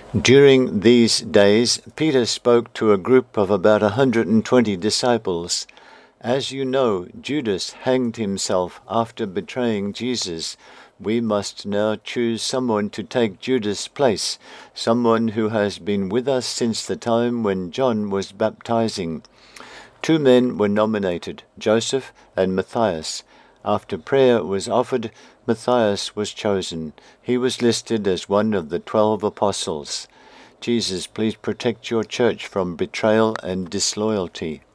During these days, Peter spoke to a group of about 120 disciples. As you know, Judas hanged himself after betraying Jesus. We must now choose someone to take Judas' place, someone who has been with us since the time when John was baptizing. 2 men were nominated, Joseph and Matthias. After prayer was offered, Matthias was chosen. He was listed as one of the 12 apostles. Jesus, please protect your church from betrayal and disloyalty.